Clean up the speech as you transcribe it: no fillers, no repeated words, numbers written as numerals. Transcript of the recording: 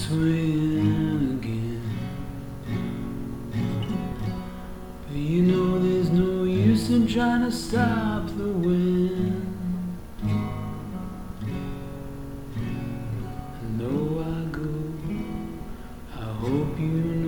swinging again. But you know there's no use in trying to stop the wind. I know I go, I hope you know.